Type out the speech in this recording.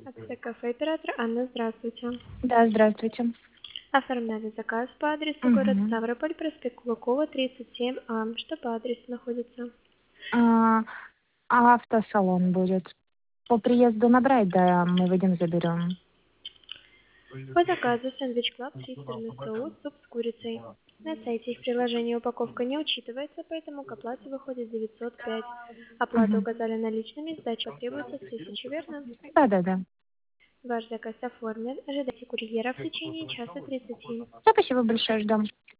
Кафе оператор Анна, здравствуйте. Да, здравствуйте. Оформляли заказ по адресу город Мгм. Ставрополь, проспект Кулакова, 37А. Что по адресу находится? А, Автосалон будет. По приезду набрать, да, мы выйдем, заберем. По заказу сэндвич клаб, чизбургерный соус, суп с курицей. На сайте их приложения упаковка не учитывается, поэтому к оплате выходит 905. Оплату Мгм. указали наличными, сдача потребуется с 1000, верно? Да. Ваш заказ оформлен. Ожидайте курьера в течение часа 30. Все, спасибо большое, ждем.